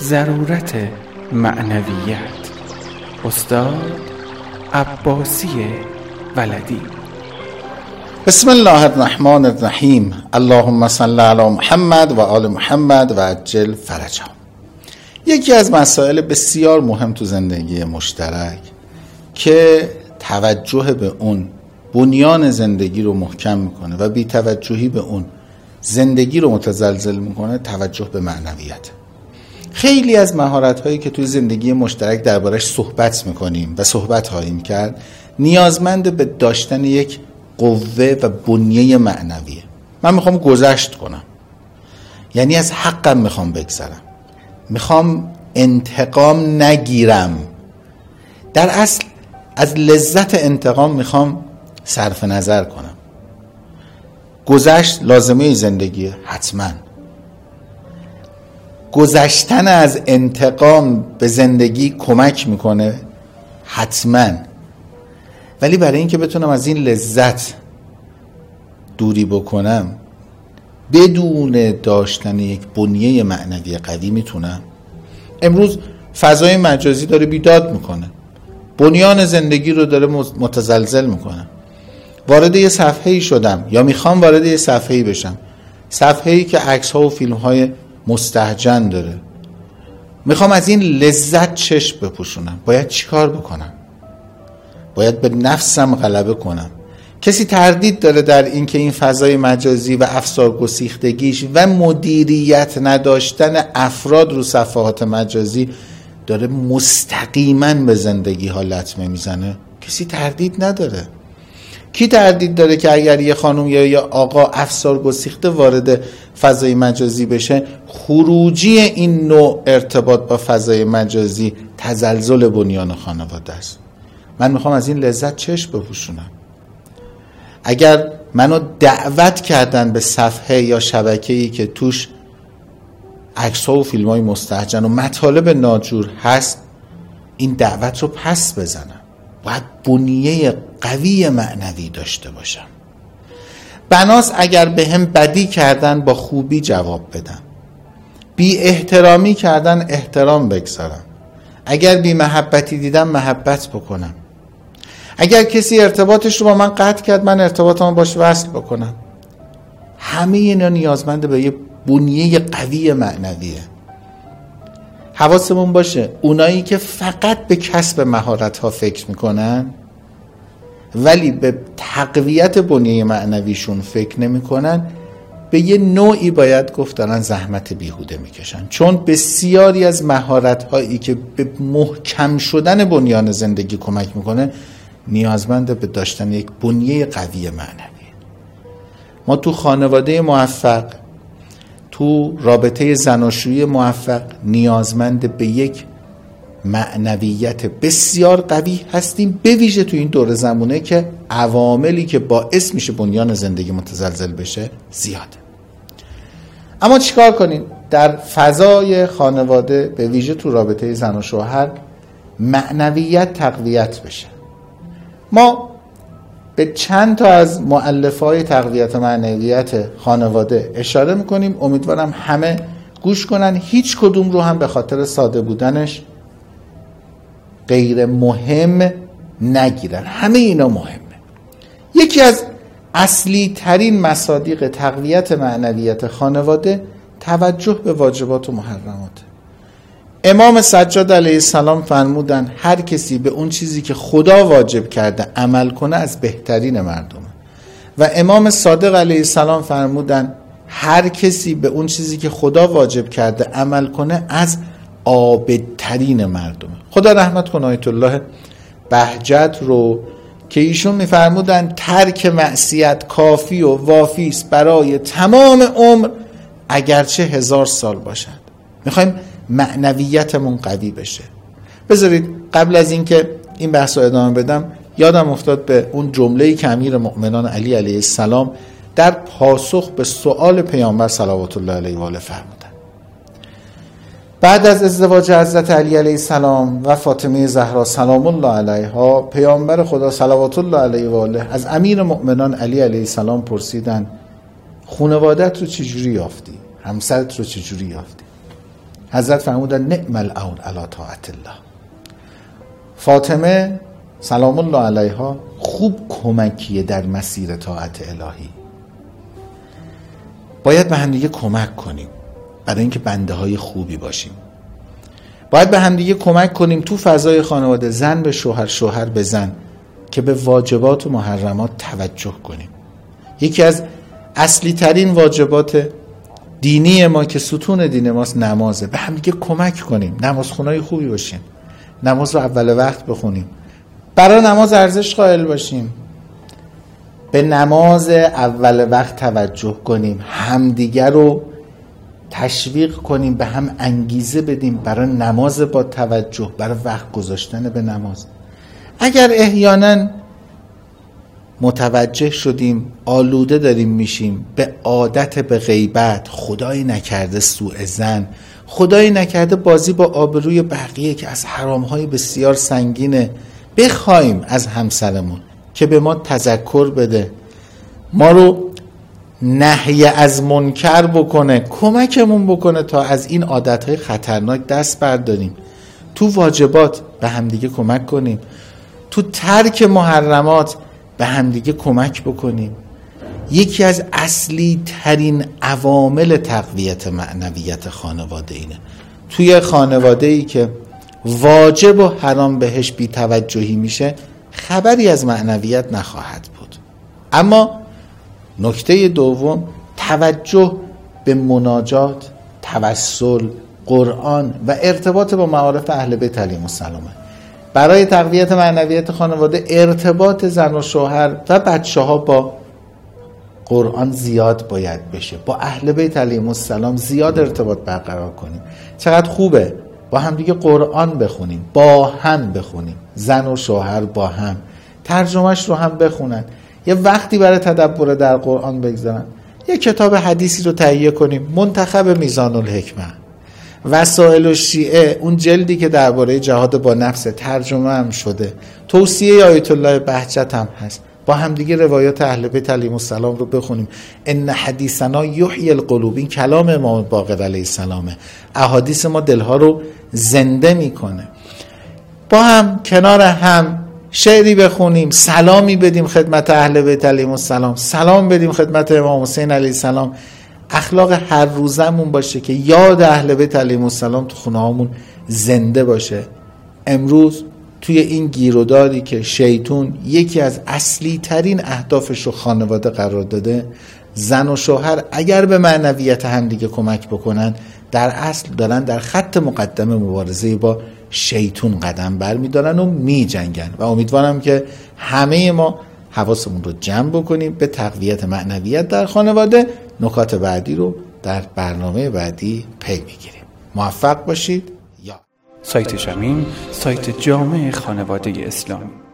ضرورت معنویت. استاد عباسی ولدی. بسم الله الرحمن الرحیم. اللهم صل علی محمد و آل محمد و عجل فرجهم. یکی از مسائل بسیار مهم تو زندگی مشترک که توجه به اون بنیان زندگی رو محکم میکنه و بی توجهی به اون زندگی رو متزلزل میکنه، توجه به معنویت. خیلی از مهارت‌هایی که توی زندگی مشترک دربارش صحبت میکنیم و صحبت خواهیم کرد نیازمند به داشتن یک قوه و بنیه معنویه. من میخوام گذشت کنم، یعنی از حقم میخوام بگذرم، میخوام انتقام نگیرم، در اصل از لذت انتقام میخوام صرف نظر کنم. گذشت لازمه زندگیه، حتما. گذشتن از انتقام به زندگی کمک میکنه، حتما. ولی برای اینکه بتونم از این لذت دوری بکنم بدون داشتن یک بنیه معنوی قوی میتونم؟ امروز فضای مجازی داره بیداد میکنه، بنیان زندگی رو داره متزلزل میکنه. وارد یه صفحه‌ای شدم یا میخوام وارد یه صفحه‌ای بشم، صفحه‌ای که عکس‌ها و فیلم‌های مستهجن داره. میخوام از این لذت چشم بپوشونم. باید چیکار بکنم؟ باید به نفسم غلبه کنم. کسی تردید داره در این که این فضای مجازی و افسار گسیختگیش و مدیریت نداشتن افراد رو صفحات مجازی داره مستقیما به زندگی ها لطمه میزنه؟ کسی تردید نداره. کی تردید داره که اگر یه خانم یا یه آقا افسار گسیخته وارد فضای مجازی بشه، خروجی این نوع ارتباط با فضای مجازی تزلزل بنیان خانواده است؟ من میخوام از این لذت چشم بپوشونم. اگر منو دعوت کردن به صفحه یا شبکه‌ای که توش عکس‌ها و فیلم‌های مستهجن و مطالب ناجور هست، این دعوت رو پس بزنم. باید بنیه قوی معنوی داشته باشم. بناس اگر به هم بدی کردن با خوبی جواب بدم، بی احترامی کردن احترام بگذارم، اگر بی محبتی دیدم محبت بکنم، اگر کسی ارتباطش رو با من قطع کرد من ارتباطمو باش وصل بکنم. همه اینا نیازمنده به یه بنیه قوی معنویه. حواسمون باشه اونایی که فقط به کسب مهارت‌ها فکر میکنن ولی به تقویت بنیه معنویشون فکر نمیکنن، به یه نوعی باید گفت دارن زحمت بیهوده میکشن، چون بسیاری از مهارت‌هایی که به محکم شدن بنیان زندگی کمک میکنه نیازمند به داشتن یک بنیه قوی معنوی. ما تو خانواده موفق، تو رابطه زناشویی موفق نیازمند به یک معنویت بسیار قوی هستیم، به ویژه تو این دوره زمانه که عواملی که باعث میشه بنیان زندگی متزلزل بشه زیاده. اما چیکار کنیم در فضای خانواده، به ویژه تو رابطه زن و شوهر، معنویت تقویت بشه؟ ما به چند تا از مؤلفه‌های تقویت معنویت خانواده اشاره میکنیم. امیدوارم همه گوش کنن، هیچ کدوم رو هم به خاطر ساده بودنش غیر مهم نگیرن. همه اینا مهمه. یکی از اصلی ترین مصادیق تقویت معنویت خانواده توجه به واجبات و محرمات. امام سجاد علیه السلام فرمودن هر کسی به اون چیزی که خدا واجب کرده عمل کنه از بهترین مردمه، و امام صادق علیه السلام فرمودن هر کسی به اون چیزی که خدا واجب کرده عمل کنه از عابدترین مردمه. خدا رحمت کنه آیت الله بهجت رو که ایشون میفرمودن ترک معصیت کافی و وافی است برای تمام عمر اگرچه 1000 سال باشد. میخوایم معنویتمون قوی بشه. بذارید قبل از اینکه این بحث رو ادامه بدم یادم افتاد به اون جمله‌ای که امیرالمؤمنین علی علیه السلام در پاسخ به سؤال پیامبر صلوات الله علیه و آله فرمودن. بعد از ازدواج حضرت علی علیه السلام و فاطمه زهرا سلام الله علیها، پیامبر خدا صلوات الله علیه و آله از امیرالمؤمنین علی علیه السلام پرسیدن خانوادت رو چجوری یافتی؟ همسرت رو چجوری یافتی؟ حضرت فرمودن نعم العون علی طاعت الله. فاطمه سلام الله علیها خوب کمکیه در مسیر طاعت الهی. باید به همدیگه کمک کنیم برای اینکه بنده های خوبی باشیم. باید به همدیگه کمک کنیم تو فضای خانواده، زن به شوهر، شوهر به زن، که به واجبات و محرمات توجه کنیم. یکی از اصلی ترین واجبات دینی ما که ستون دین ماست نمازه. به همدیگه کمک کنیم، نمازخونای خوبی باشیم، نماز رو اول وقت بخونیم، برای نماز ارزش قائل باشیم، به نماز اول وقت توجه کنیم، همدیگر رو تشویق کنیم، به هم انگیزه بدیم برای نماز با توجه، برای وقت گذاشتن به نماز. اگر احیانا متوجه شدیم آلوده داریم میشیم به عادت به غیبت، خدایی نکرده سوء ظن، خدایی نکرده بازی با آبروی بقیه که از حرامهای بسیار سنگینه، بخوایم از همسرمون که به ما تذکر بده، ما رو نهی از منکر بکنه، کمکمون بکنه تا از این عادتهای خطرناک دست برداریم. تو واجبات به همدیگه کمک کنیم، تو ترک محرمات به همدیگه کمک بکنیم. یکی از اصلی ترین عوامل تقویت معنویت خانواده اینه. توی خانواده ای که واجب و حرام بهش بی توجهی میشه، خبری از معنویت نخواهد بود. اما نکته دوم، توجه به مناجات، توسل، قرآن و ارتباط با معارف اهل بیت علیهم السلام. برای تقویت معنویت خانواده ارتباط زن و شوهر و بچه‌ها با قرآن زیاد باید بشه، با اهل بیت علیهم السلام زیاد ارتباط برقرار کنیم. چقدر خوبه با هم دیگه قرآن بخونیم، با هم بخونیم، زن و شوهر با هم، ترجمهش رو هم بخونن، یه وقتی برای تدبر در قرآن بگذارن، یه کتاب حدیثی رو تهیه کنیم، منتخب میزان الحکمه، وسائل الشیعه، اون جلدی که درباره جهاد با نفس ترجمه هم شده، توصیه آیت الله بهجت هم هست، با هم دیگه روایات اهل بیت علیهم السلام رو بخونیم. ان حدیثنا یحیی القلوب، این کلام امام باقر علیه السلامه، احادیث ما دلها رو زنده میکنه. با هم کنار هم شعری بخونیم، سلامی بدیم خدمت اهل بیت علیهم السلام، سلام بدیم خدمت امام حسین علیه السلام. اخلاق هر روزمون باشه که یاد اهل بیت علیهم السلام تو خونه هامون زنده باشه. امروز توی این گیروداری که شیطون یکی از اصلی ترین اهدافش رو خانواده قرار داده، زن و شوهر اگر به معنویت همدیگه کمک بکنن، در اصل دارن در خط مقدم مبارزه با شیطون قدم برمیدارن و میجنگن. و امیدوارم که همه ما حواسمون رو جمع بکنیم به تقویت معنویت در خانواده. نکات بعدی رو در برنامه بعدی پی میگیریم. موفق باشید. سایت شمیم، سایت جامع خانواده اسلامی.